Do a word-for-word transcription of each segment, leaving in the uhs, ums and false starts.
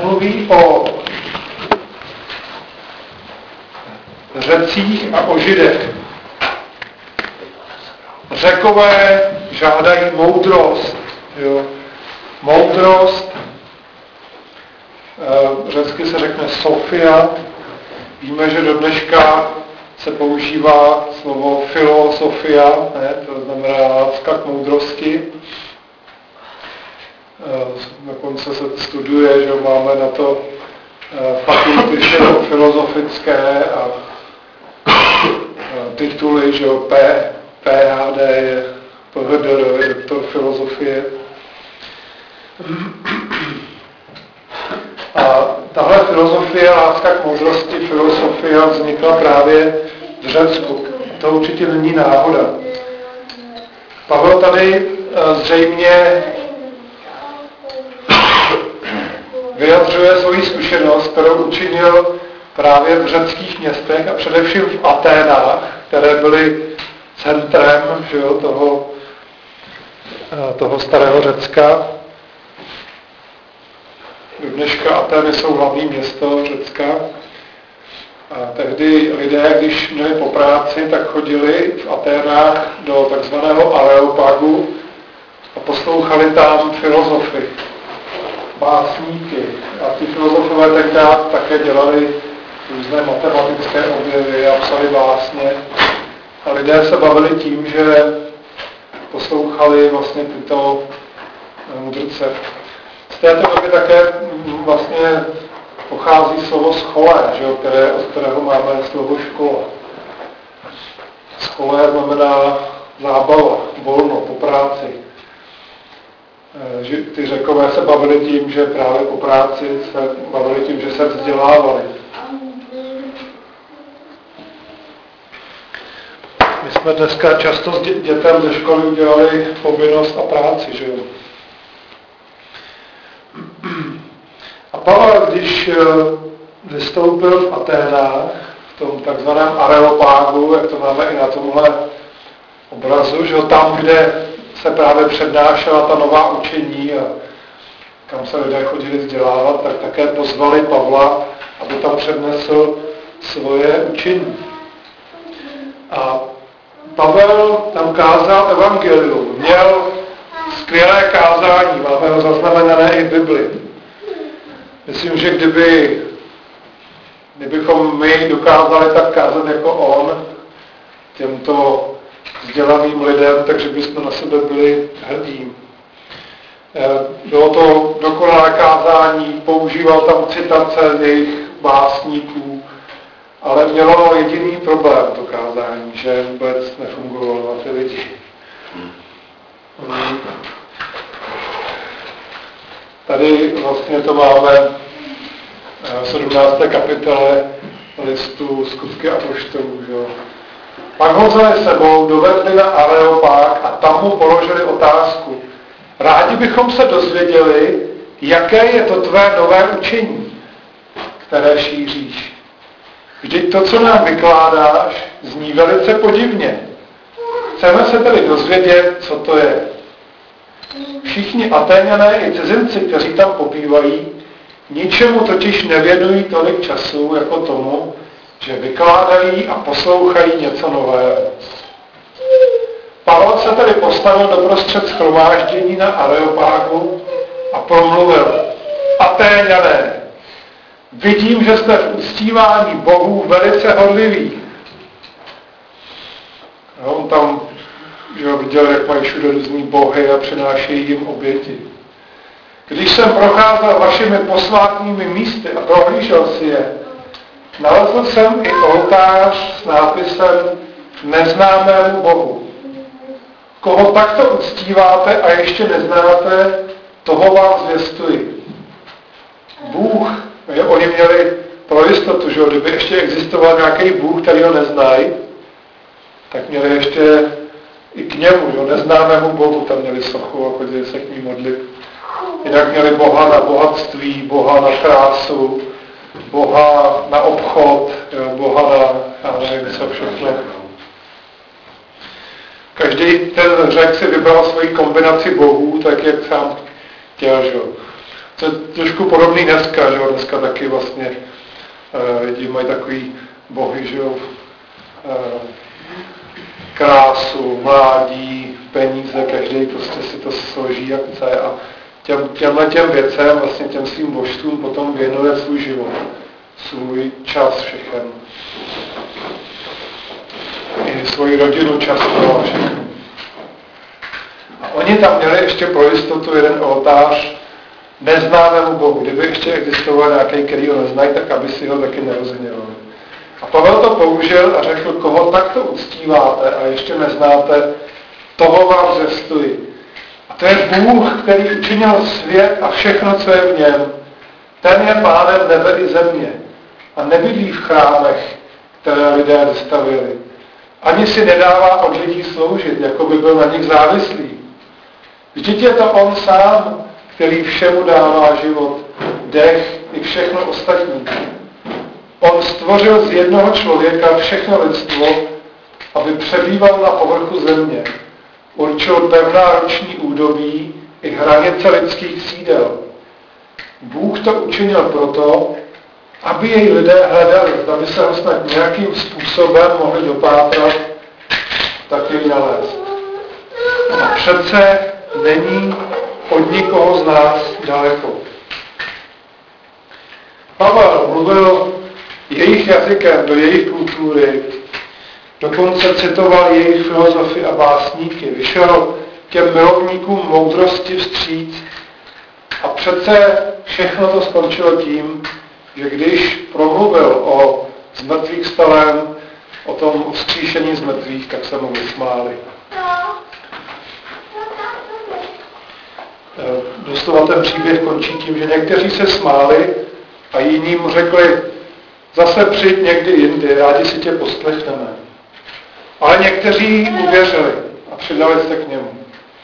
mluví o Řekích a o Židech. Řekové žádají moudrost. Jo? Moudrost, řecky se řekne Sofia. Víme, že do dneška se používá slovo filosofia, ne? To znamená láska k moudrosti. Dokonce se studuje, že máme na to fakulty filozofické a tituly, že jo, P, PhD je P H D, je doktor filozofie. A tahle filozofie, láska k moudrosti, filosofia vznikla právě v Řecku. To určitě není náhoda. Pavel tady zřejmě vyjadřuje svoji zkušenost, kterou učinil právě v řeckých městech a především v Aténách, které byly centrem, že jo, toho, toho starého Řecka. Do dneška Atény jsou hlavní město Řecka. A tehdy lidé, když měli po práci, tak chodili v Aténách do takzvaného Areopagu a poslouchali tam filozofy, básníky. A ti filozofové tenkrát také dělali různé matematické objevy a psali básně. A lidé se bavili tím, že poslouchali vlastně tyto mudrce. Z této doby také vlastně pochází slovo scholé, že jo, které, od kterého máme slovo škola. Scholé znamená zábava, volno, po práci. Že ty Řekové se bavili tím, že právě po práci se bavili tím, že se vzdělávali. My jsme dneska často s dětem ze školy udělali povinnost a práci, že jo. A Pavel, když vystoupil v Aténách, v tom takzvaném Areopágu, jak to máme i na tomhle obrazu, že jo, tam, kde se právě přednášela ta nová učení a kam se lidé chodili vzdělávat, tak také pozvali Pavla, aby tam přednesl svoje učení. A Pavel tam kázal evangelium, měl skvělé kázání, máme ho zaznamenané i v Bibli. Myslím, že kdyby, kdybychom my dokázali tak kázat jako on, těmto vzdělaným lidem, takže bychom na sebe byli hrdí. Bylo to dokonalé kázání, používal tam citace z jejich básníků, ale mělo jediný problém to kázání, že vůbec nefungovalo na ty lidi. Tady vlastně to máme v sedmnácté kapitole listu Skutky apoštolů. Pak ho vzali sebou, dovedli na Areopág a tam mu položili otázku. Rádi bychom se dozvěděli, jaké je to tvé nové učení, které šíříš. Vždyť to, co nám vykládáš, zní velice podivně. Chceme se tedy dozvědět, co to je. Všichni Atéňané i cizinci, kteří tam pobývají, ničemu totiž nevěnují tolik času jako tomu, že vykládají a poslouchají něco nového. Pavel se tedy postavil doprostřed shromáždění na Areopágu a promluvil. Atéňané, vidím, že jste v uctívání bohů velice horliví. A on tam že viděl, jak mají všude různý bohy a přinášejí jim oběti. Když jsem procházel vašimi posvátnými místy a prohlížel si je, nalezl jsem i oltář s nápisem Neznámému Bohu. Koho takto uctíváte a ještě neznáte, toho vám zvěstuji. Bůh, že oni měli pro jistotu, že kdyby ještě existoval nějaký Bůh, který ho neznají, tak měli ještě i k němu, jo, neznámému Bohu, tam měli sochu a chodili se k ní modlit. Jinak měli Boha na bohatství, Boha na krásu, Boha na obchod, jo, Boha na, já nevím, co všechno. Každý ten Řek si vybral svoji kombinaci bohů, tak jak sám chtěl, že? To je trošku podobný dneska, že jo? Dneska taky vlastně lidi mají takový bohy, že jo? Krásu, mládí, peníze, každý prostě si to složí jak chce a těm, těmhle těm věcem, vlastně těm svým božstvům potom věnuje svůj život, svůj čas všechen. I svoji rodinu často a všechno. A oni tam měli ještě pro jistotu jeden oltář neznámému Bohu. Kdyby ještě existoval nějaký, který ho neznají, tak aby si ho taky nerozhněvali. A Pavel to použil a řekl, koho takto uctíváte a ještě neznáte, toho vám zvěstuji. A to je Bůh, který učinil svět a všechno, co je v něm. Ten je pánem nebe i země. A nebydlí v chrámech, které lidé vystavili. Ani si nedává od lidí sloužit, jako by byl na nich závislý. Vždyť je to on sám, který všemu dává život, dech i všechno ostatní. On stvořil z jednoho člověka všechno lidstvo, aby přebýval na povrchu země. Určil pevná roční údobí i hranice lidských sídel. Bůh to učinil proto, aby jej lidé hledali, aby se ho snad nějakým způsobem mohli dopátrat, tak jej nalézt. A přece není od nikoho z nás daleko. Pavel mluvil jejich jazykem do jejich kultury, dokonce citoval jejich filozofy a básníky, vyšel těm milovníkům moudrosti vstříc a přece všechno to skončilo tím, že když promluvil o zmrtvých stalém, o tom vzkříšení z mrtvých, tak se mu vysmáli. Doslova ten příběh končí tím, že někteří se smáli a jiní mu řekli, zase přijď někdy jindy, rádi si tě poslechneme. Ale někteří uvěřili a přidali se k němu.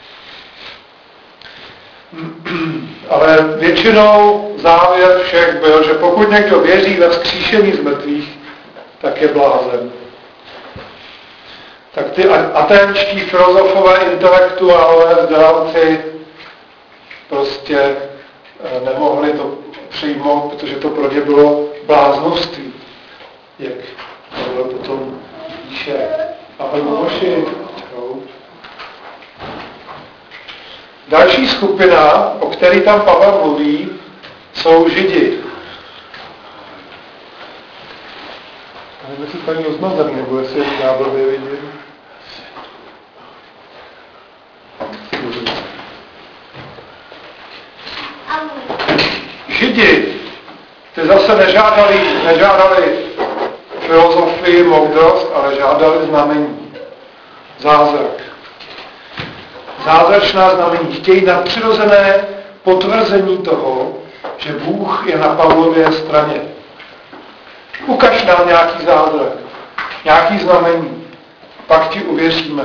Ale většinou závěr všech byl, že pokud někdo věří ve vzkříšení z mrtvých, tak je blázen. Tak ty aténští filozofové, intelektuálové, vzdělanci prostě nemohli to přijmout, protože to pro ně bylo bláznovství. Jak to potom píše Pavel Moši. Další skupina, o které tam Pavel mluví, jsou Židi. Nevím, jestli tady rozmazem, nebo jestli já blbě vidím. Židi, ty zase nežádali, nežádali filozofii, moudrost, ale žádali znamení, zázrak. Zázračná znamení. Chtějí nadpřirozené potvrzení toho, že Bůh je na Pavlově straně. Ukaž nám nějaký zázrak, nějaký znamení, pak ti uvěříme.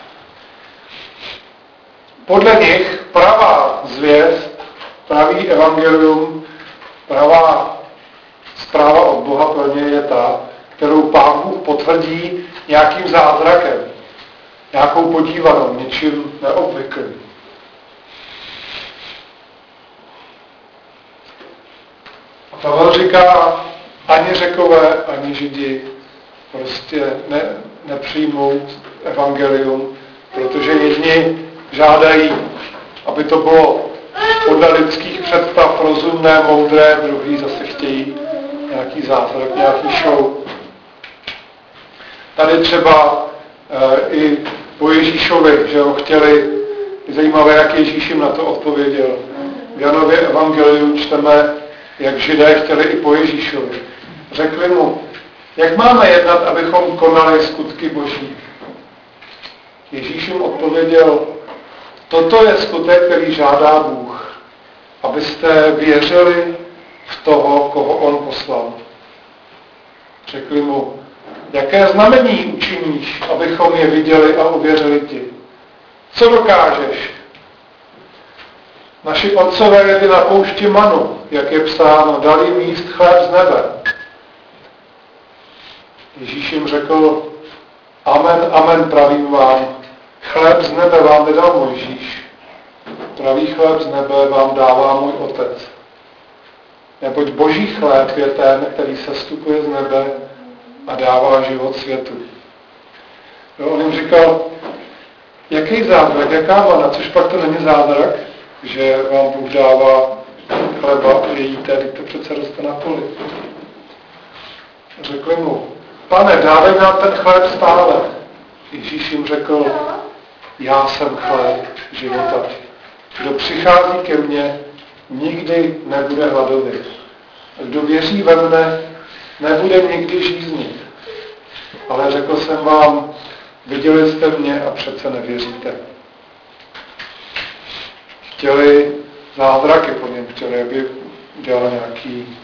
Podle nich pravá zvěst, pravý evangelium, pravá zpráva od Boha pro ně je ta, kterou Pán Bůh potvrdí nějakým zázrakem, nějakou podívanou, něčím neobvyklým. A Pavel říká, ani Řekové, ani Židi prostě ne, nepřijmou evangelium, protože jedni žádají, aby to bylo podle lidských představ rozumné, moudré, druhý zase chtějí nějaký zázrak, nějaký show. Tady třeba e, i po Ježíšovi, že ho chtěli, je zajímavé, jak Ježíš jim na to odpověděl. V Janově evangeliu čteme, jak Židé chtěli i po Ježíšovi. Řekli mu, jak máme jednat, abychom konali skutky Boží. Ježíš jim odpověděl, toto je skutek, který žádá Bůh, abyste věřili v toho, koho on poslal. Řekli mu, jaké znamení učiníš, abychom je viděli a uvěřili ti? Co dokážeš? Naši otcové jedli na poušti manu, jak je psáno, dali jim jíst chléb z nebe. Ježíš jim řekl, amen, amen, pravím vám, chléb z nebe vám nedal Mojžíš, pravý chléb z nebe vám dává můj Otec. Neboť boží chléb je ten, který sestupuje z nebe a dává život světu. Jo, on jim říkal, jaký zázrak, jaká mana, což pak to není zázrak, že vám Bůh dává chleba a jejíte, teď to přece roste na poli. Řekli mu, pane, dávej nám ten chléb stále. Ježíš jim řekl, já jsem chléb života. Kdo přichází ke mně, nikdy nebude hladovit. A kdo věří ve mne, nebude nikdy žíznit. Ale řekl jsem vám, viděli jste mě a přece nevěříte. Chtěli zázraky po něm, chtěli, aby dělal nějaký...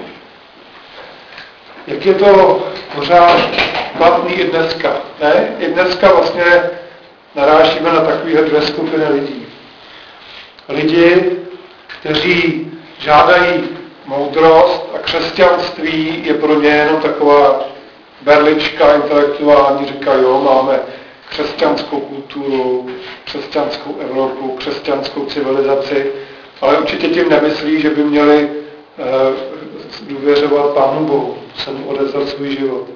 Jak je to pořád platný i dneska, ne? I dneska vlastně narážíme na takové dvě skupiny lidí. Lidi, kteří žádají moudrost a křesťanství je pro ně jenom taková berlička intelektuální, říkají, jo, máme křesťanskou kulturu, křesťanskou Evropu, křesťanskou civilizaci, ale určitě tím nemyslí, že by měli eh, důvěřovat Pánu Bohu, se mu odevzdat svůj život.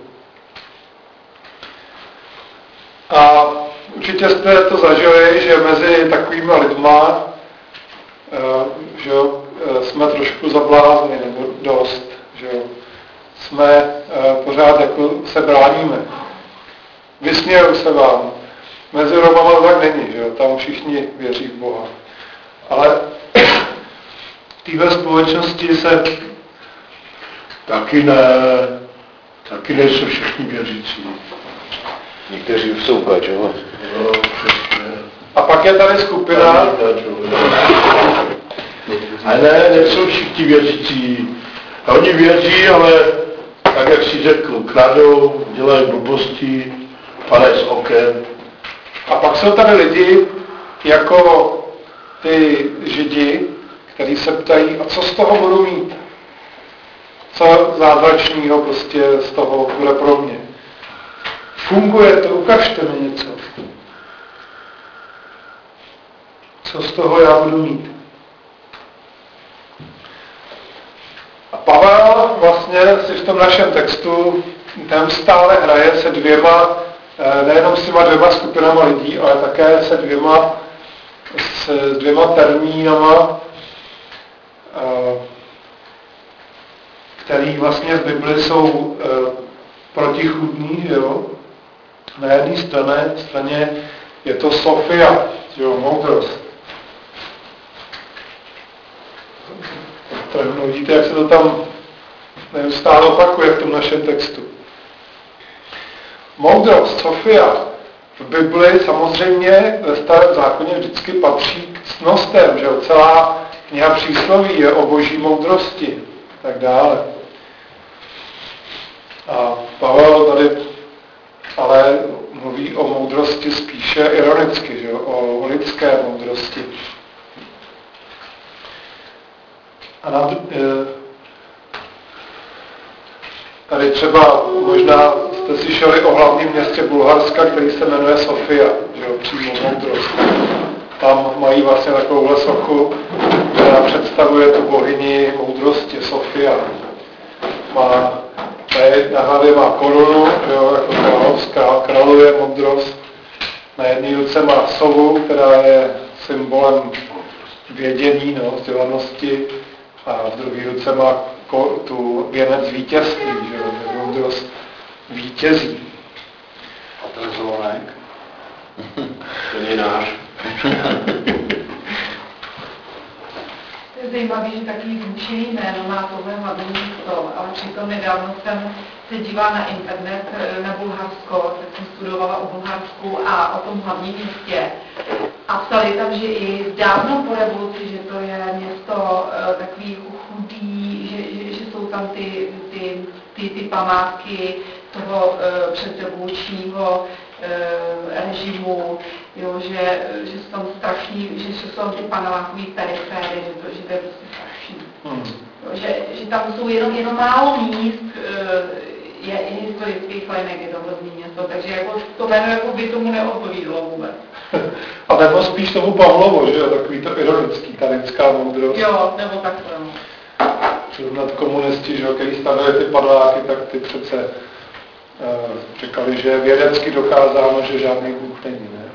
A určitě jste to zažili, že mezi takovými lidma že jo, jsme trošku zablázni, nebo dost, že jo. Jsme pořád jako se bráníme. Vysmějou se vám. Mezi Romama tak není, že jo, tam všichni věří v Boha. Ale v téhle společnosti se taky ne, taky nejsou všichni věřící. Někteří jsou že jo? No, přesně. A pak je tady skupina... Ale ne, nejsou všichni věřící. A oni věří, ale tak, jak si řekl, kradou, dělají blbosti, padají z oken. A pak jsou tady lidi, jako ty Židi, kteří se ptají, a co z toho budu mít? Co zázračného prostě z toho bude pro mě? Funguje to, ukažte mi něco. Co z toho já budu mít? A Pavel vlastně si v tom našem textu tam stále hraje se dvěma, nejenom s těma dvěma skupinama lidí, ale také se dvěma, s dvěma termínama, který vlastně v Bibli jsou protichůdný, jo. Na jedné straně, straně je to Sofia, jo, moudrost. Tak no, vidíte, jak se to tam neustále opakuje v tom našem textu. Moudrost, Sofia, v Bibli samozřejmě ve Starém zákoně vždycky patří k ctnostem, že jo, celá kniha přísloví je o boží moudrosti, tak dále. A Pavel tady ale mluví o moudrosti spíše ironicky, že jo, o lidské moudrosti. A na, tady třeba možná jste slyšeli o hlavním městě Bulharska, který se jmenuje Sofia, že jo, přímo moudrost. Tam mají vlastně takovouhle sochu, která představuje tu bohyni moudrosti, Sofia. Má, na hlavě má korunu, jo, jako královská, králuje moudrost. Na jedné ruce má sovu, která je symbolem vědění, no, vzdělanosti. A v druhé ruce má ko, tu věnec vítězství, že jo, moudrost vítězí. A ten zvonek? To je náš. To je zajímavé, že takový zvučený jméno má tohle hlavní místo, ale přitom nedávno jsem se dívala na internet na Bulharsko, tak jsem studovala o Bulharsku a o tom hlavním městě. A psali tam, že i dávno po revoluci, že to je město uh, takový chudý, že, že, že jsou tam ty, ty, ty, ty památky toho uh, předrevolučního uh, režimu, jo, že, že jsou tam strašný, že, že jsou tam ty panelákové periféry, že to, že to je prostě strašný. Hmm. Jo, že, že tam jsou jenom, jenom málo míst, uh, je i historický Klenek, je to hrozný město, takže jako to jméno jako by tomu neodpovídalo vůbec. A nebo spíš tomu Pavlovo, že jo, takový to ironický, ta lidská moudrost. Jo, nebo takhle. zrovna komunisti, že, který stavili ty padláky, tak ty přece uh, říkali, že je vědecky dokázáno, že žádný Bůh není, ne?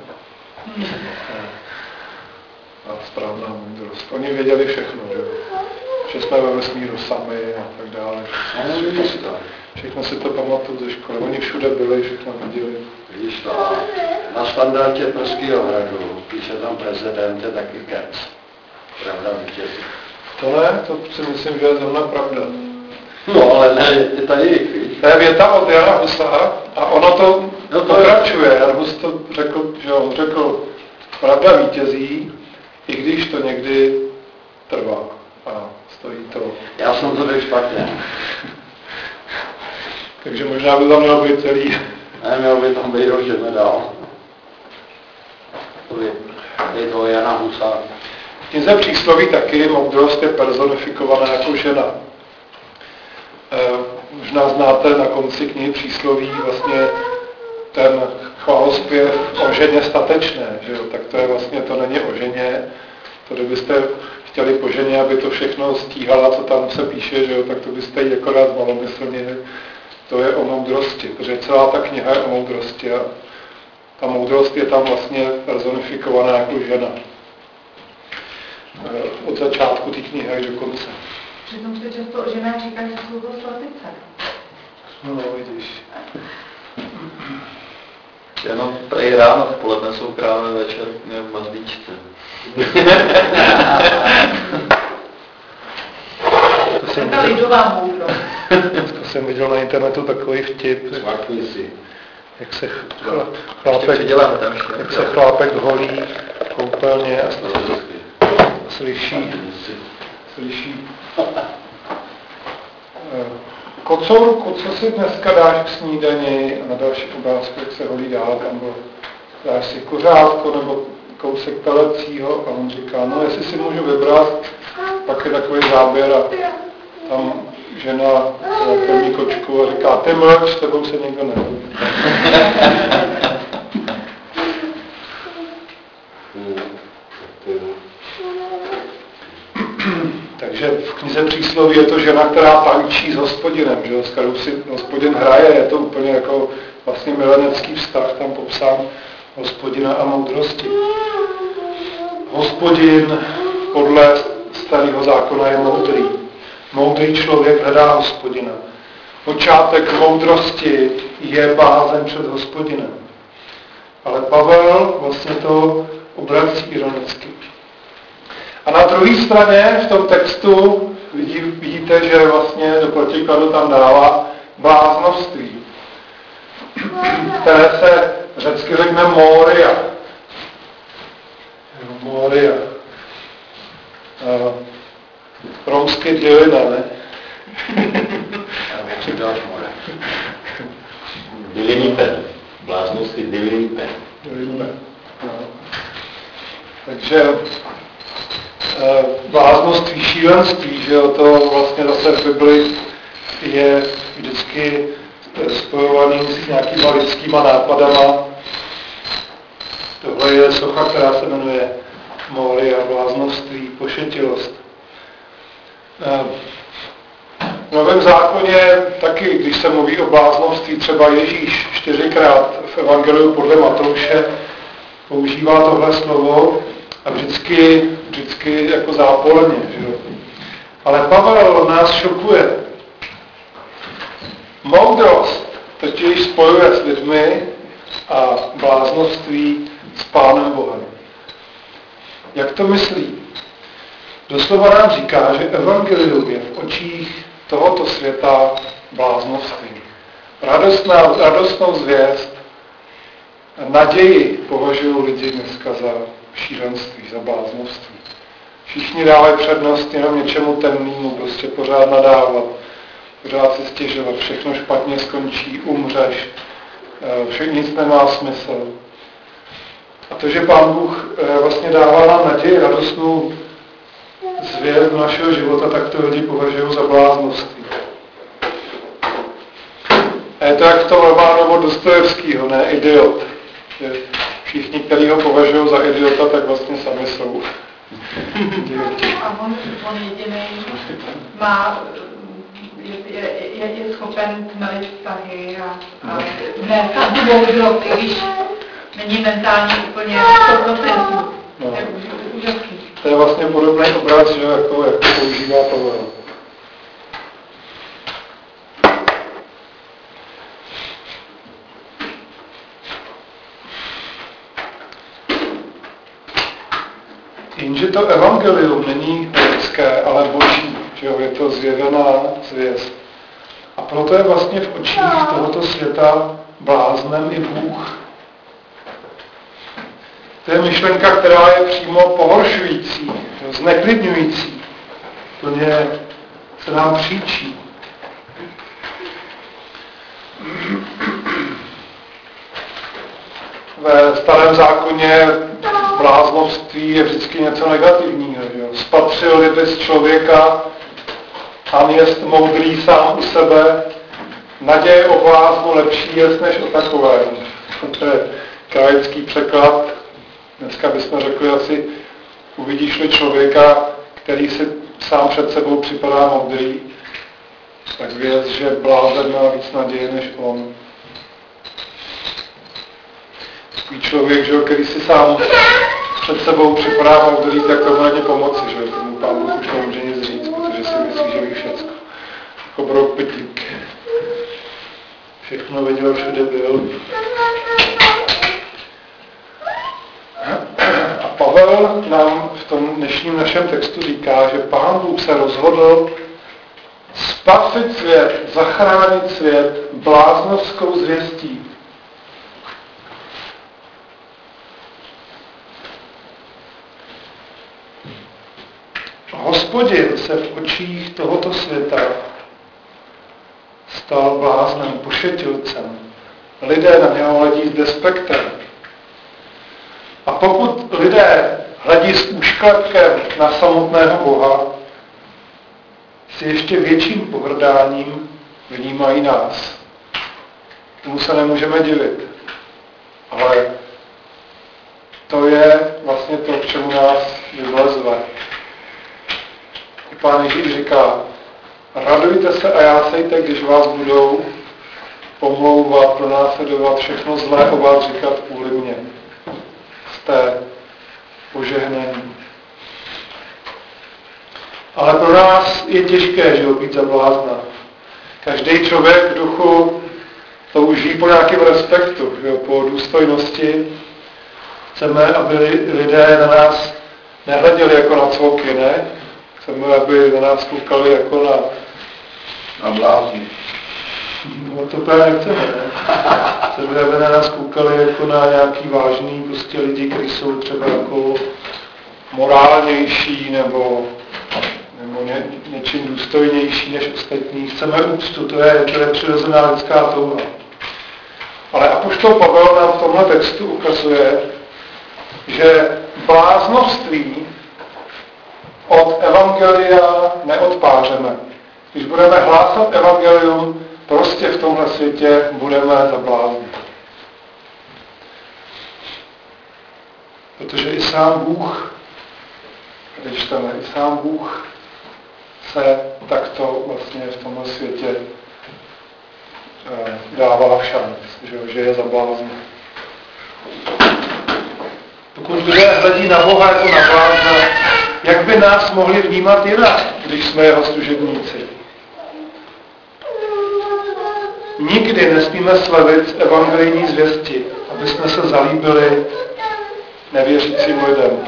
A správná moudrost. Oni věděli všechno, že, že jsme ve vesmíru sami a tak dále. Všechno si to pamatuju ze školy. Oni všude byli, všechno viděli. Vidíš to, na standardě Pražského hradu píše tam prezident, je taky kec. Pravda vítězí. To ne, to si myslím, že je zrovna pravda. No, ale ne, je ta jejich, víš? To je věta od Jana Husa a ono to, no to pokračuje. Jan Hus to řekl, že on řekl, pravda vítězí, i když to někdy trvá a stojí to. Já jsem to řekl špatně. Takže možná by tam měl být celý. Ne, měl by tam být rožet nedál. To je, je to Jana Husa. V knize Přísloví taky moudrost je personifikovaná jako žena. E, možná znáte na konci knihy Přísloví vlastně ten chválospěv o ženě statečné, že jo? Tak to je vlastně, to není o ženě. To kdybyste chtěli po ženě, aby to všechno stíhala, co tam se píše, že jo? Tak to byste jí akorát malomyslně. To je o moudrosti, protože celá ta kniha je o moudrosti a ta moudrost je tam vlastně personifikovaná jako žena. Od začátku té knihy až do konce. Přitom se často o ženách říká, že jsou to slatice. No, vidíš. Jenom prej ráno, v poledne jsou krávy, večer v mazlíčce. To je ta lidová moudrost. To jsem viděl na internetu takový vtip. Zvakni si. Jak se chlápek, jak se chlápek holí v koupelně a slyší, slyší. Kocourku, co si dneska dáš k snídani? A na další obrázku, jak se holí dál, tam bylo, dáš si kuřátko nebo kousek pelecího a on říká, no jestli si můžu vybrat, pak je takový záběr a tam žena krmí kočku a říká, ty mlč, s tebou se někdo nehodí. Takže v knize Přísloví je to žena, která tančí s hospodinem, že? S kterou si hospodin hraje, je to úplně jako vlastně milenecký vztah, tam popsán hospodina a moudrosti. Hospodin podle starého zákona je moudrý. Moudrý člověk hledá hospodina. Počátek moudrosti je bázen před hospodinem. Ale Pavel vlastně to obrací ironicky. A na druhé straně v tom textu vidí, vidíte, že vlastně do protikladu tam dává bláznoství, které se řecky řekne moria. Moria. Uh, romsky dělina, ne? Dyliný pen. Bláznosti dyliný pen. Dyliný pen. No. Takže bláznoství, šílenství, že jo, to vlastně zase v Bibli je vždycky spojovaný s nějakýma lidskýma nápadama. Tohle je socha, která se jmenuje Moria, bláznoství, pošetilost. V Novém zákoně taky, když se mluví o bláznovství, třeba Ježíš čtyřikrát v Evangeliu podle Matouše používá tohle slovo a vždycky, vždycky jako záporně. Že? Ale Pavel nás šokuje. Moudrost totiž spojuje s lidmi a bláznoství s Pánem Bohem. Jak to myslí? Doslova nám říká, že evangelium je v očích tohoto světa bláznoství. Radostná, radostnou zvěst, naději považují lidi dneska za šílenství, za bláznovství. Všichni dávají přednost jenom něčemu temnému, prostě pořád nadávat, pořád si stěžovat, všechno špatně skončí, umřeš, všechno nic nemá smysl. A to, že Pán Bůh vlastně dává nám naději, radostnou zvěst do našeho života, tak to lidi považují za bláznovství. A je to jak v tom románu od Dostojevskýho, ne? Idiot. Že všichni, kteří ho považují za idiota, tak vlastně sami jsou A on, on jediný má, je, je, je, je schopen tmelit vztahy a, a ne tak moudrost, i když není mentálně úplně sto procent. No. To je úžasný. To je vlastně podobný obraz, že jako, jako používá Pavel. Jenže to evangelium není lidské, ale boží, že jo, je to zjevená zvěst. A proto je vlastně v očích tohoto světa bláznem i Bůh. To je myšlenka, která je přímo pohoršující, zneklidňující. Plně se nám příčí. Ve Starém zákoně bláznovství je vždycky něco negativního. Jo? Spatřil-li bez člověka a jest moudrý sám u sebe, naděje o bláznu lepší jest než o takovém. To je krajinský překlad. Dneska bychom řekli asi, uvidíš-li člověka, který si sám před sebou připadá moudrý, tak věc, že blázen má víc naděje než on. Takový člověk, že, který si sám před sebou připadá moudrý, tak to může pomoci, že tomu Pán Bůh už nemůže nic říct, protože si myslí, že ví všecko. Jako brouk pytlík. Všechno viděl, všude byl. A Pavel nám v tom dnešním našem textu říká, že Pán Bůh se rozhodl spasit svět, zachránit svět bláznovskou zvěstí. Hospodin se v očích tohoto světa stal bláznem, pošetilcem. Lidé na něho hledí s despektem. A pokud lidé hledí s úšklepkem na samotného Boha, s ještě větším pohrdáním vnímají nás. Tomu se nemůžeme divit. Ale to je vlastně to, k čemu nás vyvlezve. Pán Ježíš říká, radujte se a jásejte, když vás budou pomlouvat, pronásledovat, všechno zlé o vás říkat kvůli mně. Jste požehnaní. Ale pro nás je těžké, že být za blázna. Každý člověk v duchu touží po nějakém respektu, že po důstojnosti. Chceme, aby lidé na nás nehleděli jako na cvoky, ne? Chceme, aby na nás koukali jako na, na blázni. No to právě nechceme, ne? Chceme, aby na nás koukali jako na nějaký vážný prostě lidi, kteří jsou třeba jako morálnější nebo, nebo ně, něčím důstojnější než ostatní. Chceme úctu, to je, to je přirozená lidská touha. Ale apoštol Pavel nám v tomhle textu ukazuje, že bláznovství od evangelia neodpářeme. Když budeme hlásat evangelium, prostě v tomhle světě budeme zabláznit. Protože i sám Bůh, když tam i sám Bůh se takto vlastně v tomhle světě dává v šanc, že, že je zablázně. Pokud lidé hledí na Boha jako na blázna, jak by nás mohli vnímat jinak, když jsme jeho služebníci? Nikdy nesmíme slevit z evangelijní zvěsti, aby jsme se zalíbili nevěřícím lidem.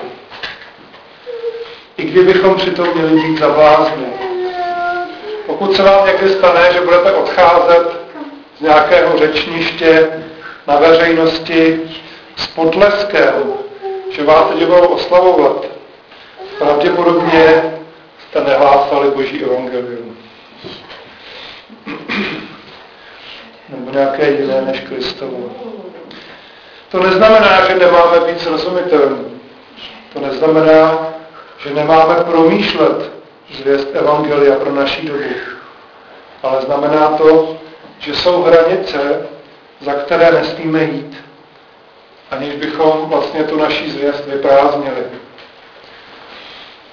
I kdybychom přitom měli být za blázny. Pokud se vám někdy stane, že budete odcházet z nějakého řečniště na veřejnosti s potleskem, že vás teď budou oslavovat, pravděpodobně jste nehlásali Boží evangelium. Nebo nějaké jiné než Kristovo. To neznamená, že nemáme být srozumitelní. To neznamená, že nemáme promýšlet zvěst evangelia pro naší dobu. Ale znamená to, že jsou hranice, za které nesmíme jít, aniž bychom vlastně tu naší zvěst vyprázdnili.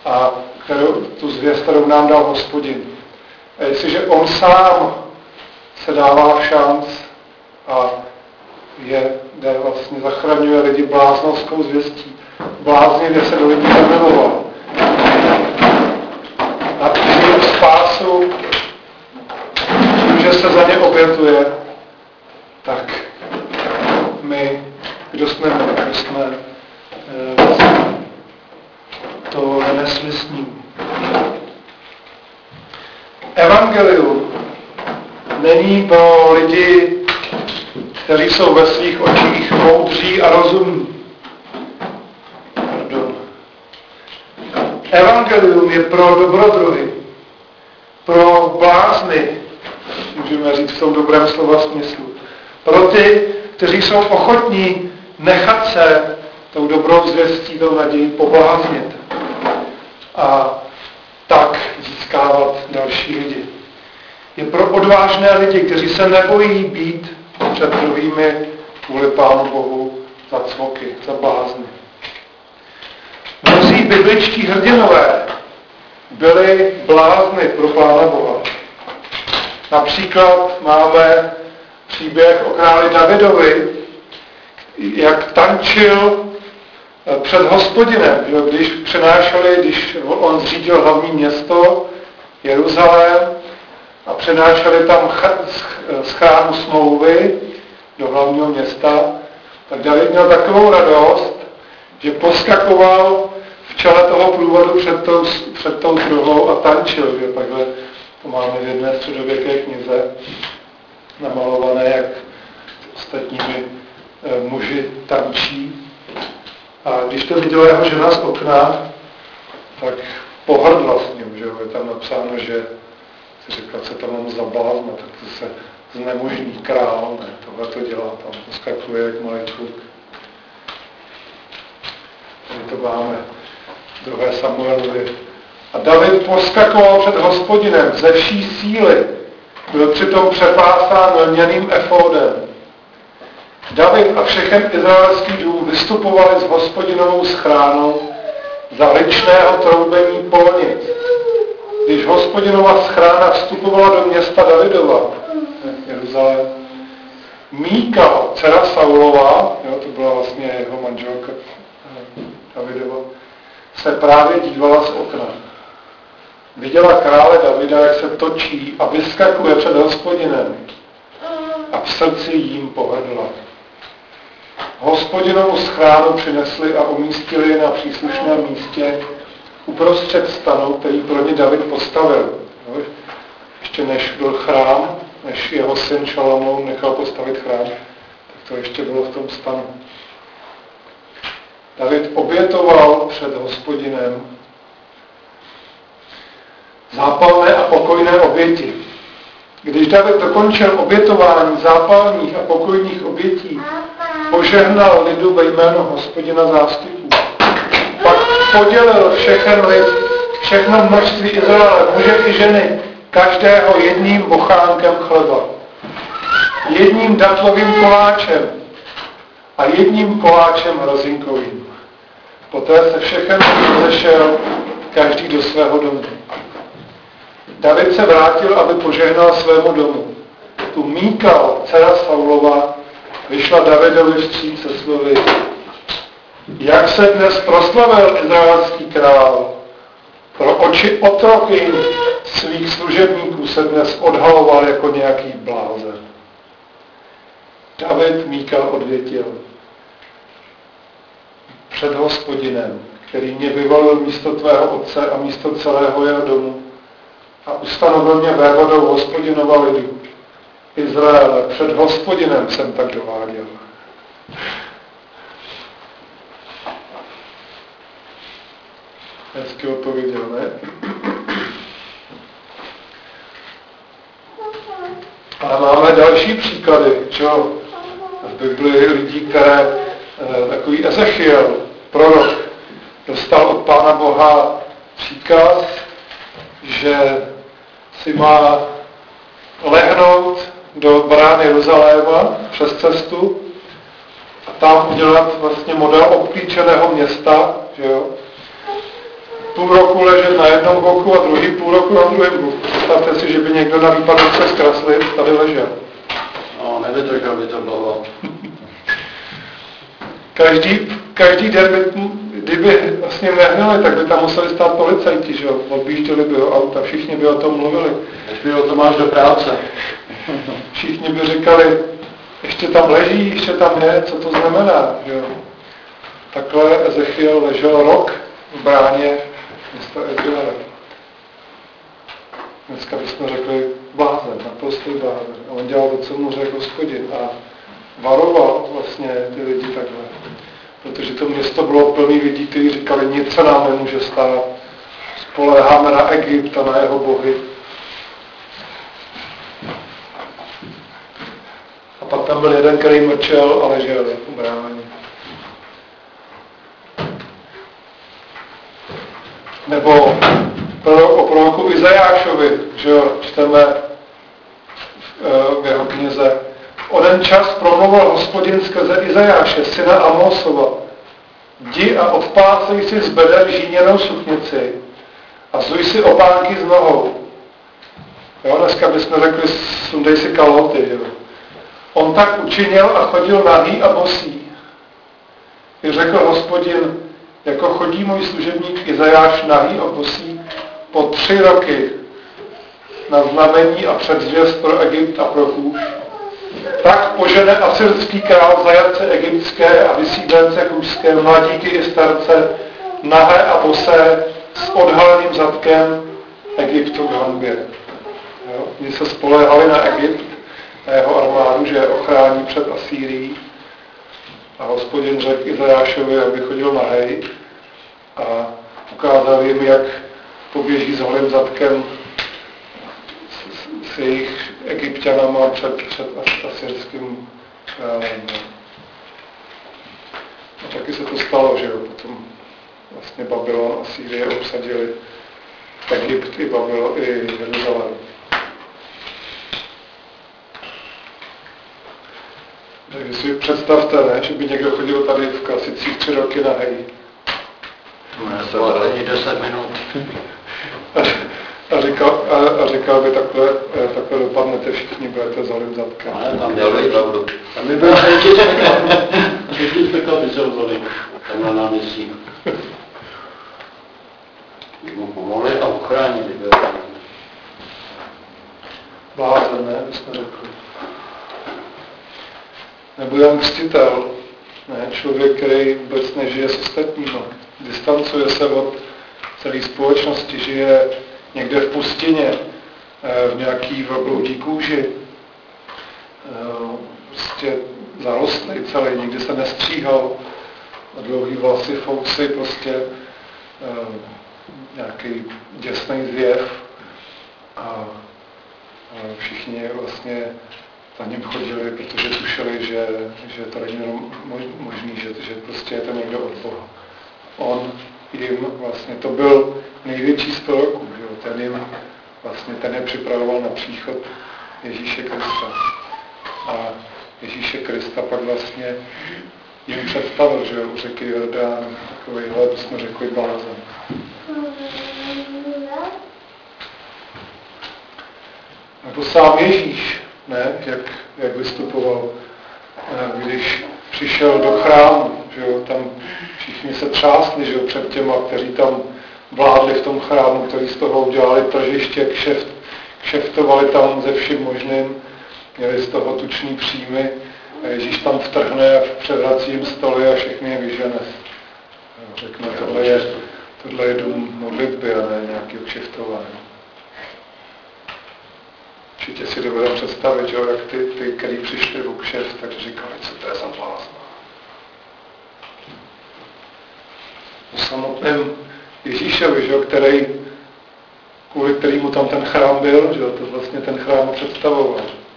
a kterou, tu zvěst, kterou nám dal Hospodin. A jestliže on sám se dává v šanc a je, kde vlastně zachraňuje lidi bláznovskou zvěstí, bláznivě se do lidí zamiloval. A jim spásu tím, že se za ně obětuje, tak my, kdo jsme, kdo jsme eh, to nenesli s ním. Evangelium není pro lidi, kteří jsou ve svých očích moudří a rozumní. Pardon. Evangelium je pro dobrodruhy, pro blázny, můžeme říct v tom dobrém slova smyslu, pro ty, kteří jsou ochotní nechat se tou dobrou zvěstí, tou nadějí pobláznit a tak získávat další lidi. Je pro odvážné lidi, kteří se nebojí být před druhými kvůli Pánu Bohu za cvoky, za blázny. Mnozí bibličtí hrdinové byli blázny pro Pána Boha. Například máme příběh o králi Davidovi, jak tančil před Hospodinem, když přenášeli, když on zřídil hlavní město Jeruzalém a přenášeli tam z chrámu smlouvy do hlavního města, tak David měl takovou radost, že poskakoval v čele toho průvodu před tou, před tou truhlou a tančil, že takhle to máme v jedné středověké knize namalované, jak ostatními e, muži tančí. A když to viděla jeho žena z okna, tak pohrdla s ním, že je tam napsáno, že si řekla, co tam mám za blázna, tak to se znemožní král, ne, tohle to dělá, tam poskakuje jak malý kluk. Tady to máme druhé Samuelovi. A David poskakoval před Hospodinem ze vší síly, byl přitom přepásán lněným efódem. David a všechen izraelský dům vystupovali s Hospodinovou schránou za ličného troubení polnic. Když Hospodinova schrána vstupovala do města Davidova, Jeruzalém, Míkal, dcera Saulova, jo, to byla vlastně jeho manželka Davidova, se právě dívala z okna. Viděla krále Davida, jak se točí a vyskakuje před Hospodinem a v srdci jím pohrdla. Hospodinovu schránu přinesli a umístili ji na příslušném místě uprostřed stanu, který pro ně David postavil. Ještě než byl chrám, než jeho syn Šalomoun nechal postavit chrám, tak to ještě bylo v tom stanu. David obětoval před Hospodinem zápalné a pokojné oběti. Když David dokončil obětování zápalných a pokojných obětí, požehnal lidu ve jménu Hospodina zástupů. Pak podělil všechen lid, všechno množství Izraele, muže i ženy, každého jedním bochánkem chleba, jedním datlovým koláčem a jedním koláčem hrozinkovým. Poté se všechen rozešel, každý do svého domu. David se vrátil, aby požehnal svému domu. Tu Míkal, dcera Saulova, vyšla Davidovi vstříc se slovy: jak se dnes proslavil izraelský král, pro oči otroky svých služebníků se dnes odhaloval jako nějaký blázen. David Míkal odvětil: před Hospodinem, který mě vyvolil místo tvého otce a místo celého jeho domu a ustanovil mě vévodou Hospodinova lidu, Izraele, před Hospodinem jsem tak dováděl. Hezky odpověděl, ne? A máme další příklady, čo? V Biblii lidí, které takový Ezechiel, prorok, dostal od Pána Boha příkaz, že si má lehnout do brány Jeruzaléma přes cestu a tam udělat vlastně model obklíčeného města, že jo? půl roku ležet na jednom boku a druhý půl roku na druhém boku. Představte si, že by někdo na výpadovce z Kraslic tady ležel. No, nevydržel by to dlouho. Každý, každý den, by, kdyby vlastně nehnali, tak by tam museli stát policajti, že jo? Odbížděli by ho auta, všichni by o tom mluvili. Když o to máš do práce. Všichni by říkali, ještě tam leží, ještě tam je, co to znamená, že jo? Takhle Ezechiel ležel rok v bráně města Izraele. Dneska bychom řekli blázen, naprostý blázen. A on dělal to, co mu řekl Hospodin a varoval vlastně ty lidi takhle. Protože to město bylo plné lidí, kteří říkali, nic se nám nemůže stát. Spoléháme na Egypt a na jeho bohy. A pak tam byl jeden, který mlčel a ležel v bráně. Nebo o proroku Izajášovi, že jo, čteme v jeho knize. V onen čas promluvil Hospodin skrze Izajáše, syna Amosova. Jdi a odpásej si z beder žíněnou suknici a zuj si opánky z nohou. Jo, dneska bychom řekli, sundej si kalhoty, jo. On tak učinil a chodil nahý a bosý. I řekl Hospodin, jako chodí můj služebník Izajáš nahý a bosý po tři roky na znamení a předzvěst pro Egypt a pro Chůš, tak požene asyrský král zajatce egyptské a vysídlence chůžské, mladíky i starce, nahé a bosé, s odhaleným zadkem Egyptu k hanbě. Oni se spoléhali na Egypt, na jeho armádu, že je ochrání před Asýrií. A Hospodin řekl Izajášovi, aby chodil nahej a ukázal jim, jak poběží s holým zadkem s, s jejich Egypťanama před, před asyrským králem. A taky se to stalo, že jo, potom vlastně Babylon a Sýrie obsadili Egypt i Babylon i Jeruzalém. Takže si představte, ne, že by někdo chodil tady v klasicích tři roky nahej. To není deset minut. A říkal, a, a říkal by takhle, takhle dopadnete všichni, budete s holým zadkem. Ale tam Měl bych pravdu. Tam by byl třetí spekal. Třetí spekal by se vzali. Tam na náměstí. Mu pomohli a ochránili by. Blázen, ne, bychom řekli. Nebo Jan Křtitel, ne, člověk, který vůbec nežije s ostatními. Distancuje se od celé společnosti, žije někde v pustině, v nějaký vlbloudí kůži. Prostě zarostlý celý, nikdy se nestříhal, dlouhý vlasy, fousy, prostě nějaký děsný zjev. A všichni vlastně za ním chodili, protože tušili, že, že to není možný, že, že prostě je to někdo od Boha. On jim vlastně, to byl největší z proroků, že jo, ten jim vlastně, ten je připravoval na příchod Ježíše Krista. A Ježíše Krista pak vlastně jim představil, že jo, u řeky Jordán, takovýhle, to jsme řekli, blázen. Nebo sám Ježíš, ne, jak, jak vystupoval, když přišel do chrámu, že jo, tam všichni se třásli, že jo, před těma, kteří tam vládli v tom chrámu, kteří z toho udělali tržiště, kšeft, kšeftovali tam ze vším možným, měli z toho tučný příjmy a Ježíš tam vtrhne a převrací jim stoly a všechny je vyžene. Řekne, tohle je, tohle je dům modlitby a ne nějakého kšeftování. Určitě si dovedeme představit, že jak ty, ty, který přišli v kšeft, tak říkali, co to je za blázna. O samotném Ježíšovi, že, který, kvůli kterému tam ten chrám byl, že, to vlastně ten chrám představoval.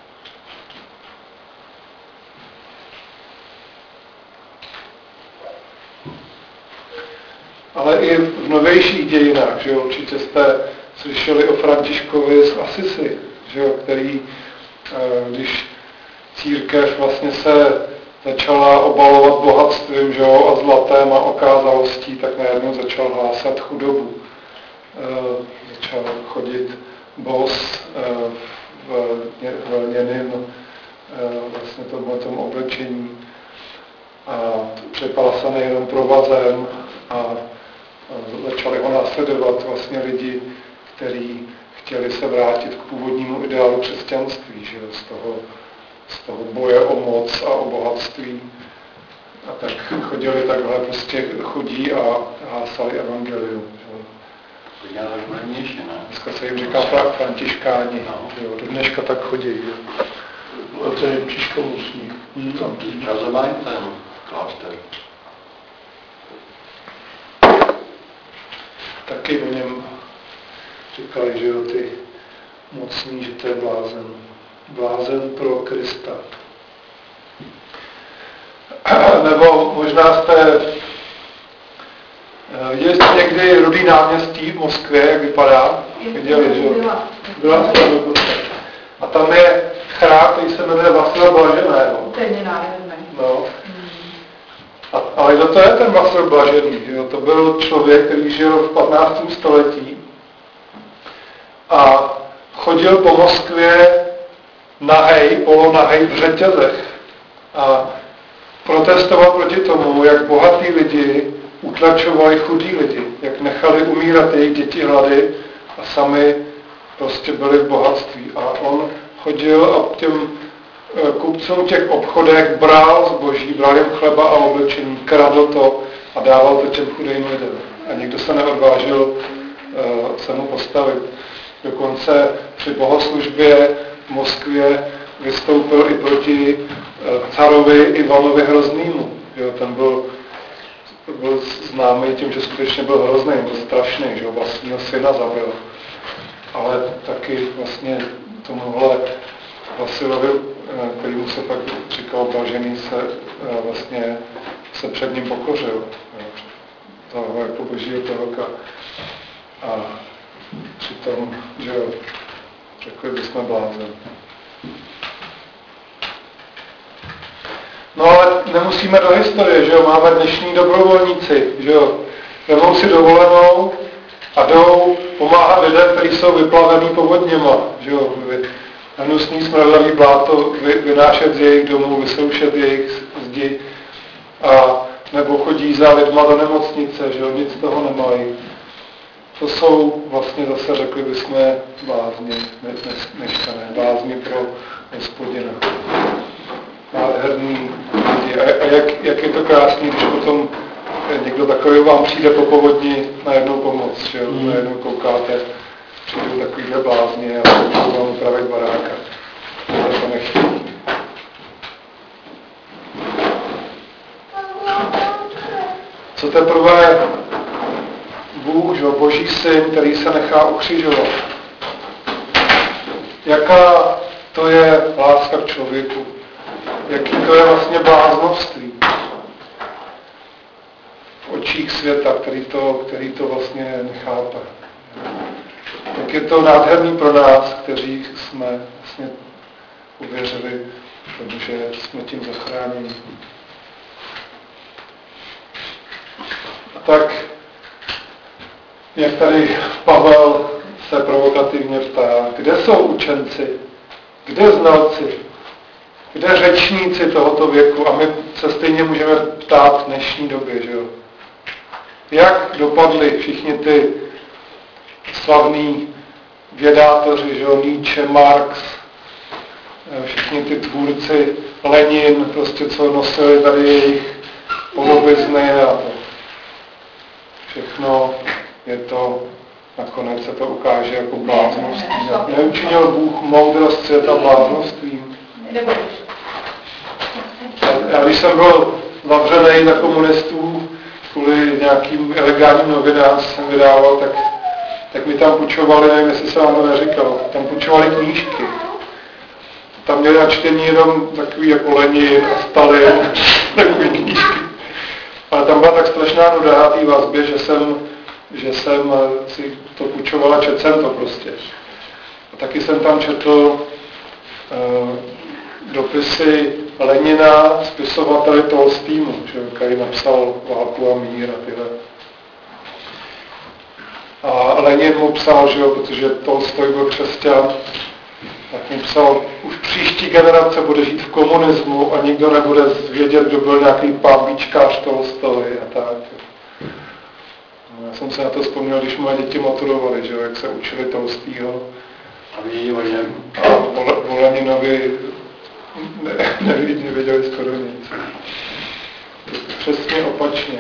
Ale i v novějších dějinách, že určitě jste slyšeli o Františkovi z Asisi, že, který, když církev vlastně se začala obalovat bohatstvím, že jo, a zlatem a okázalostí, tak najednou začal hlásat chudobu. E, začal chodit bos e, v, v lněném e, vlastně tomhletom oblečení a přepásaný jenom provazem a, a začali ho následovat vlastně lidi, kteří chtěli se vrátit k původnímu ideálu křesťanství, že z toho, z toho boje o moc a o bohatství. A tak chodili takhle prostě chudí a hlásali evangelium. Dneska se jim říká františkáni, jo, do dneška tak chodí. Jo. A to je příškomusní. Tam to mají ten klášter. Taky o něm říkali, že jo, ty mocní, že to je blázen. Blázen pro Krista. Nebo možná jste viděli jste někdy Rudý náměstí v Moskvě, jak vypadá? Viděli, že jo? Byla jste dokonce. A tam je chrám, který se jmenuje Vasila Blaženého. To je nádherné. No. A, ale kdo to je ten Vasil Blažený? Jo? To byl člověk, který žil v patnáctém století a chodil po Moskvě nahej, polonahej v řetězech a protestoval proti tomu, jak bohatí lidi utlačovali chudí lidi, jak nechali umírat jejich děti hlady a sami prostě byli v bohatství. A on chodil a těm kupcům v těch obchodech bral zboží, bral jim chleba a oblečení, kradl to a dával to těm chudým lidem. A nikdo se neodvážil uh, se mu postavit. Dokonce při bohoslužbě v Moskvě vystoupil i proti uh, carovi Ivanovi Hroznýmu. Jo, ten byl, byl známý tím, že skutečně byl hrozný, byl strašný, že vlastního syna zabil. Ale taky vlastně tomuhle Vasilovi, kterýmu se pak říkal Blažený, se vlastně se před ním pokořil. Toho jako božího proroka. A přitom, že jo, řekli bychom blázen. No ale nemusíme do historie, že jo, máme dnešní dobrovolníci, že jo, vemou si dovolenou a jdou pomáhat lidem, kteří jsou vyplavený povodněma, že jo, hnusný smradlavý bláto vy, vynášet z jejich domů, vysoušet jejich zdi a nebo chodí za lidma do nemocnice, že jo, nic z toho nemají. To jsou vlastně zase, řekli bychom, blázni, ne, ne, neškané, blázni pro Hospodina. Nádherný lidi. A, a jak, jak je to krásný, když potom někdo takový vám přijde po povodni na jednou pomoc, že jo, mm. najednou koukáte, přijdou takovýhle blázni a můžou vám upravit baráka. To to nechtějí. Co teprve Bůh, že Boží syn, který se nechá ukřižovat. Jaká to je láska k člověku? Jaký to je vlastně bláznovství v očích světa, který to, který to vlastně nechápe. Jak je to nádherný pro nás, kteří jsme vlastně uvěřili, protože jsme tím zachráněni. A tak, jak tady Pavel se provokativně ptá, kde jsou učenci, kde znalci, kde řečníci tohoto věku, a my se stejně můžeme ptát v dnešní době, že jo? Jak dopadli všichni ty slavní vědátoři, že jo, Nietzsche, Marx, všichni ty tvůrci, Lenin, prostě co nosili tady jejich podobizny a to. Všechno je to, nakonec se to ukáže jako bláznoství. Neučinil Bůh moudrost světa bláznostvím. Já když jsem byl zavřený za komunistů, kvůli nějakým ilegálním novinám jsem vydával, tak, tak mi tam půjčovali, nevím, jestli se vám to neříkalo, tam půjčovali knížky. Tam měli na čtení jenom takový jako Lenin a Stalin, takový knížky. Ale tam byla tak strašná nuda na té vazbě, že jsem, že jsem si to půjčoval a četl jsem to prostě. A taky jsem tam četl uh, dopisy Lenina, spisovateli Tolstýmu, že, který napsal Válku a mír a tyhle. A Lenin mu psal, že jo, protože Tolstoj byl křesťan, tak mu psal, už příští generace bude žít v komunismu a nikdo nebude vědět, kdo byl nějaký pánbíčkář Tolstoj a tak. No, já jsem se na to vzpomněl, když moje děti maturovali, že jo, jak se učili Tolstýho. A ví o něm. A o Leninovi ne, nevěděli, nevěděli skoro nic. Přesně opačně.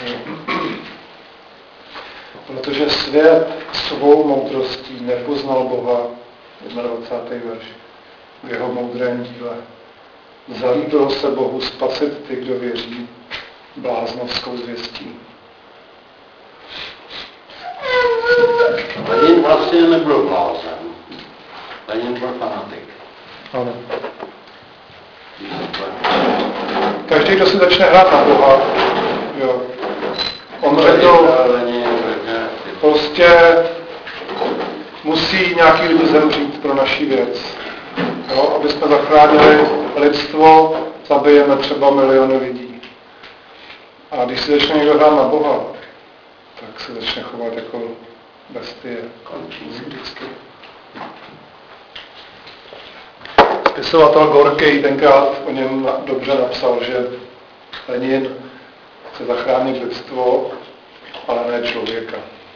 Protože svět svou moudrostí nepoznal Boha, dvacátý první verš, v jeho moudrém díle. Zalíbilo se Bohu spasit ty, kdo věří, bláznovskou zvěstí. Lenin vlastně nebyl blázen. Lenin byl fanatik. Ano. Každý, kdo si začne hrát na Boha, jo. On řekl, prostě musí nějaký lidi zemřít pro naši věc. Jo, aby jsme zachránili lidstvo, zabijeme třeba miliony lidí. A když si začne někdo hrát na Boha, tak se začne chovat jako bestie. Vždycky. Spisovatel Gorkij tenkrát o něm dobře napsal, že Lenin chce zachránit lidstvo, ale ne člověka.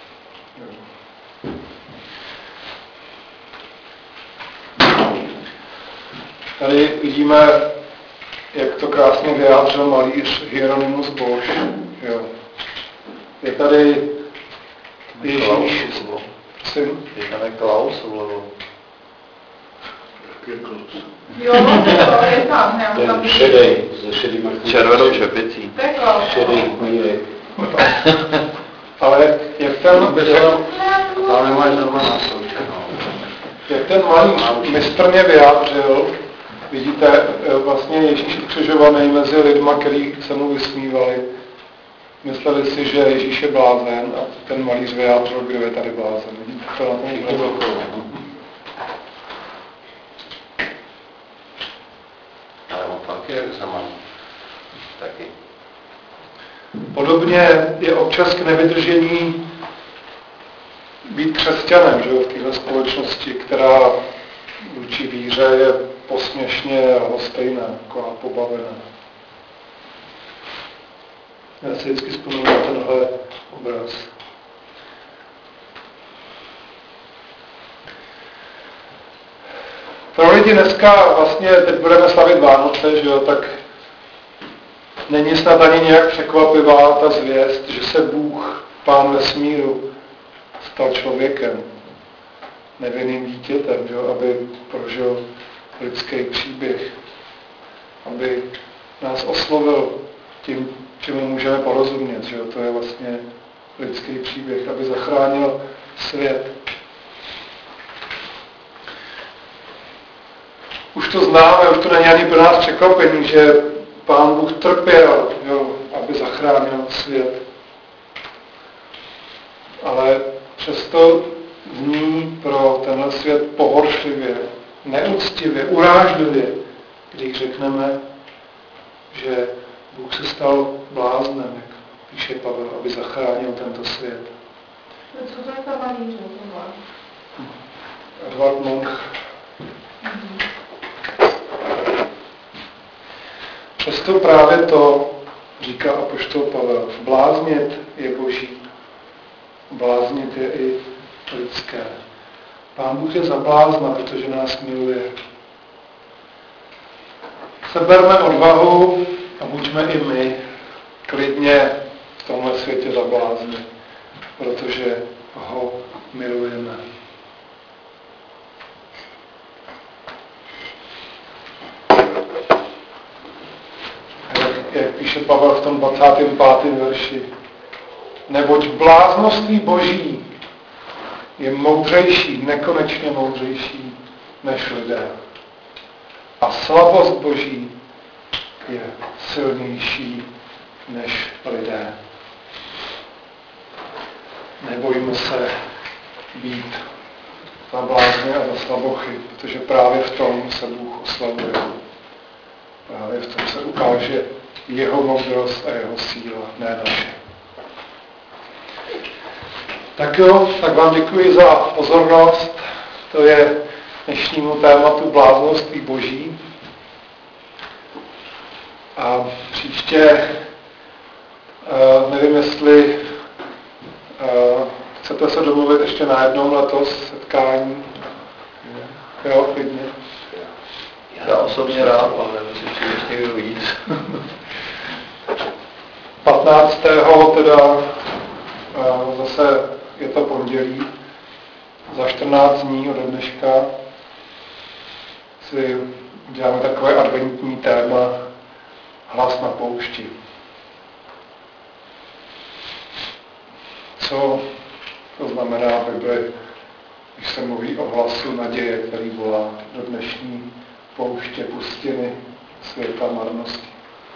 Tady vidíme, jak to krásně vyjádřil malíř Hieronymus Bosch. Jo. Je tady Ježíš. Prosím? Je tam je Klaus vlevo. Jo, je tam, já Ten tam šedej, ze šedýma Červenou čepicí. To je Klaus. šedý chmílek. Ale jak ten, Tam nemáš normálně součenou. jak ten malíř mistrně vyjádřil, vidíte vlastně Ježíš ukřižovaný mezi lidma, kteří se mu vysmívali. Mysleli si, že Ježíš je blázen a ten malíř vyjádřil, kdo je tady blázen. Vidíte to na tom výhledu. Ale on pak je Zeman. Taky. Podobně je občas k nevydržení být křesťanem, že jo, v téhle společnosti, která vůči víře je posměšně lhostejná, taková pobavená. Já si vždycky vzpomínám na tenhle obraz. Pro lidi dneska vlastně, teď budeme slavit Vánoce, že jo, tak není snad ani nějak překvapivá ta zvěst, že se Bůh, Pán vesmíru, stal člověkem, nevinným dítětem, že jo, aby prožil lidský příběh, aby nás oslovil tím, čemu můžeme porozumět, že jo, to je vlastně lidský příběh, aby zachránil svět. Už to známe, už to není ani pro nás překvapení, že Pán Bůh trpěl, jo, aby zachránil svět. Ale přesto zní pro tenhle svět pohoršlivě, neúctivě, urážlivě, když řekneme, že Bůh se stal bláznem, jak píše Pavel, aby zachránil tento svět. Co to je ta malíř? Edvard Munch. Přesto právě to říká apoštol Pavel. Bláznit je boží. Bláznit je i lidské. Pán Bůh je za blázna, protože nás miluje. Seberme odvahu a buďme i my klidně v tomhle světě za blázny, protože ho milujeme. Jak píše Pavel v tom dvacátém pátém verši. Neboť bláznoství boží je moudřejší, nekonečně moudřejší než lidé. A slabost boží je silnější než lidé. Nebojíme se být za blázny a za slabochy, protože právě v tom se Bůh oslavuje. Právě v tom se ukáže jeho moudrost a jeho síla, ne naše. Tak jo, tak vám děkuji za pozornost. To je dnešnímu tématu bláznoství boží. A příště, uh, nevím, jestli uh, chcete se domluvit ještě na jednom letos setkání. Jo, klidně. Já osobně rád, ale musím si ještě někdo víc. patnáctého teda uh, zase je to pondělí. Za čtrnáct dní ode dneška si děláme takové adventní téma Hlas na poušti. Co to znamená v Bibli, když se mluví o hlasu naděje, který volá do dnešní pouště, pustiny, světa marnosti.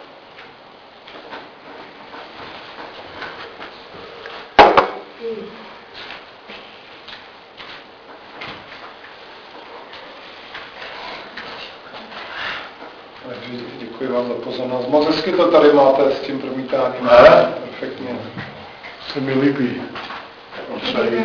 Takže děkuji vám za pozornost. Moc hezky to tady máte s tím promítáním. Ne? Perfektně. Se mi líbí. Se líbí.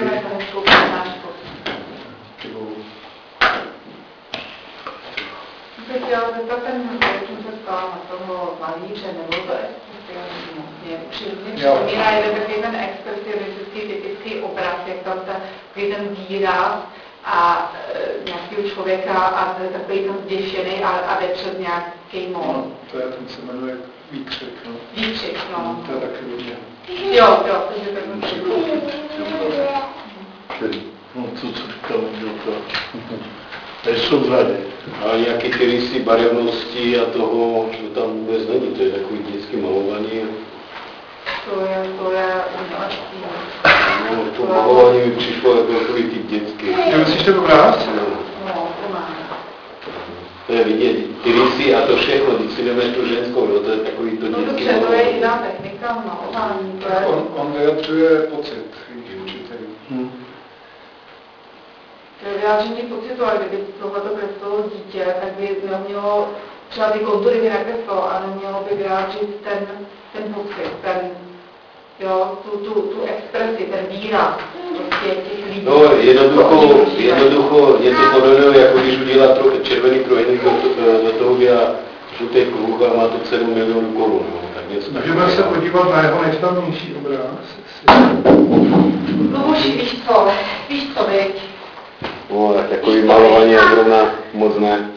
Bych chtěla zeptat ten, jakým se ptal na toho malíře, nebo to expresionismu. Mě přirozeně připomíná jeden takový ten expresionistický typický obraz, jak tam ten, takový ten výraz a e, nějakého člověka a takový ten zděšený a, a jde přes nějaký mol. No, to je, ten se jmenuje výkřik. No. Výkřik, no. To je taky hodně. Jo, jo, takže to je připomíná. No to, co říkal, že to nejsou zrady. Ale nějaké ty rysy barevnosti a toho, to tam vůbec není, to je takový dětský malování. To je, to je umělectví. No, to malování mi přišlo jako takový typ dětský. Ty myslíš ten obraz? No. No, to má. To je vidět, ty rysy a to všechno, když si jdeme tu ženskou, no, to je takový to No dětský dobře, to je malování. jiná technika malování. To je... On, on vyjadřuje pocit, víš, určitě. Hmm. To je vyjádření pocitu, ale kdyby tohleto kreslilo dítě, tak by nemělo třeba ty kontury by nakreslilo a nemělo by vyjádřit ten, ten pocit, ten, jo, tu, tu, tu expresi, ten výraz prostě těch lidí. No, jednoducho, jednoducho něco podobného, jako když udělá tro, červený trojník do, do toho dělá žlutý kruh a má to cenu milionů korun. No, tak něco Můžeme se podívat na jeho nejslavnější obraz. No už víš co, víš co, viď? No, tak takový malování je zrovna moc ne.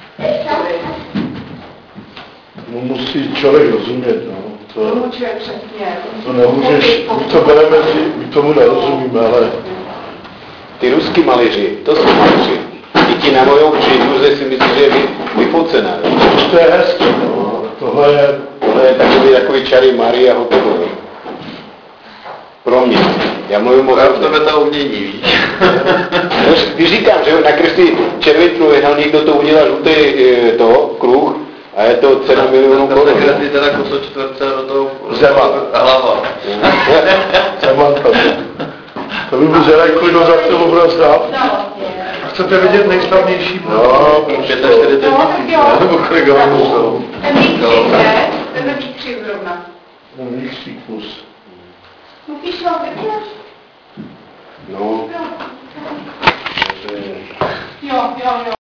No musí člověk rozumět, no. To, Tomu člověk přesně. to nemůžeš, my to bereme, my tomu nerozumíme, ale... Ty ruský malíři, to jsou malíři. Ti ti namojou přízduře, si myslí, že je vy, vyfocená. To je hezké, no. Tohle je... Tohle je takový, takový čary Marie a hotovo. Pro mě. Já mluvím o v tebe ta umění, víš. Když říkám, že nakreslí červený trojúhelník, kdo to udělá žlutý to, kruh, a je to cena milionů korun. Tak nakreslí teda kosočtverce do toho Zeman. hlava. Zeman to. To by byl Zerajklino za to obraz dál. A chcete vidět nejslavnější? No, čtyřicet No, tak jo. nebo kolik oni jsou. Ten výkřik je, ten výkřik zrovna. No, výkřik kus. Musíš ho vidět? No. Jo, jo, jo.